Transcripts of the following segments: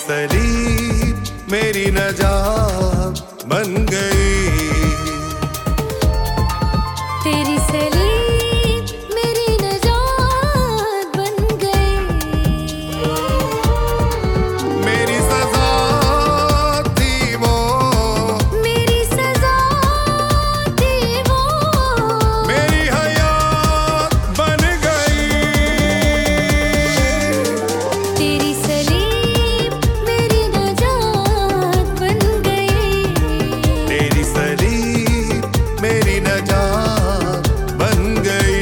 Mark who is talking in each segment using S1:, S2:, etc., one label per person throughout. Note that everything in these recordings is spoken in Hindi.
S1: सलीब मेरी नजात बन गई।
S2: तेरी सलीब मेरी नजात बन गई।
S1: मेरी सजा थी वो,
S2: मेरी सजा थी वो,
S1: मेरी हयात बन गई।
S2: तेरी सलीब मेरी नजात बन गई।
S1: तेरी सलीब मेरी नजात बन गई।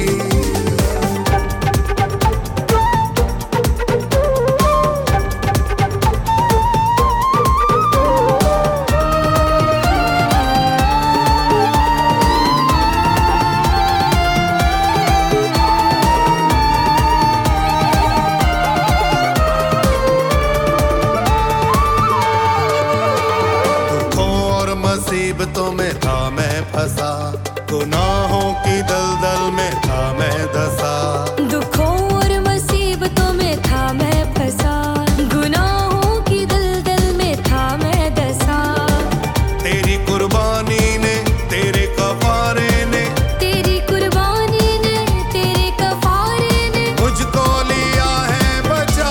S1: दुखों और मुसीबतों में था मैं फंसा, गुनाहों की दलदल में था मैं धंसा।
S2: दुखों और मुसीबतों में था मैं फंसा, गुनाहों की दलदल में था मैं दसा।
S1: तेरी कुर्बानी ने, तेरे कफारे ने,
S2: तेरी कुर्बानी ने, तेरे कफारे ने
S1: मुझको लिया है बचा।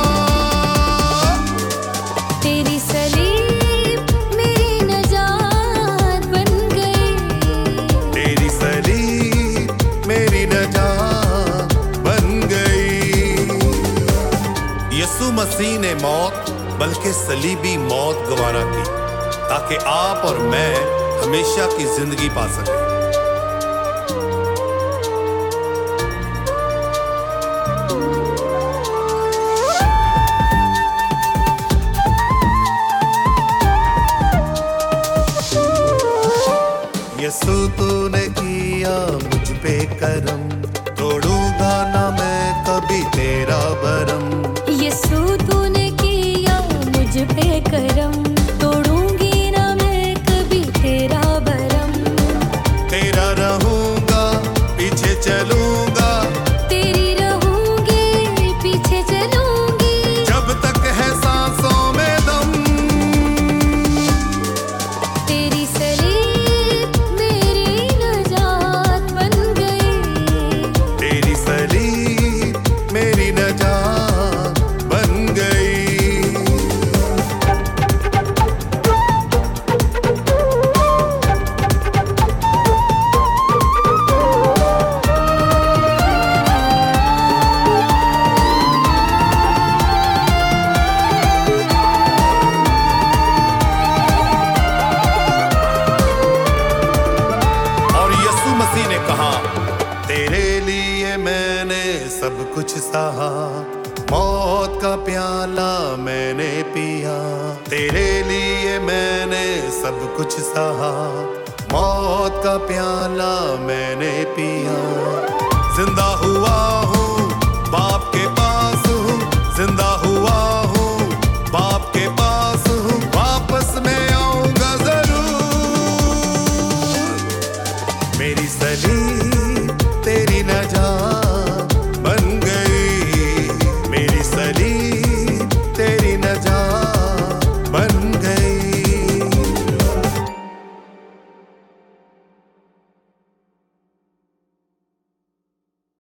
S2: तेरी सलीब मेरी नजात बन गई।
S1: तेरी सलीब मेरी नजात बन गई। यीशु मसीह ने मौत बल्कि सलीबी मौत गवारा की, ताकि आप और मैं हमेशा की जिंदगी पा सकें। यीशु तूने किया मुझ पे करम, तोड़ूंगा ना मैं कभी तेरा भरम।
S2: यीशु तूने किया मुझ पे करम, तोड़ूंगी ना मैं कभी तेरा भरम।
S1: तेरा रहूंगा, पीछे चलूंगा,
S2: तेरी रहूंगी, पीछे चलूंगी,
S1: जब तक है सांसों में दम।
S2: तेरी सलीब मेरी नजात बन गई।
S1: तेरी सलीब मेरी नजात बन गई। और यीशु मसीह ने कहा, तेरे लिए मैंने सब कुछ सहा, मौत का प्याला मैंने पिया। तेरे लिए मैंने सब कुछ सहा, मौत का प्याला मैंने पिया। जिंदा हुआ हूँ, बाप के पास हूँ, जिंदा हुआ हूँ, बाप के पास हूँ, वापस मैं आऊंगा जरूर। मेरी सलीब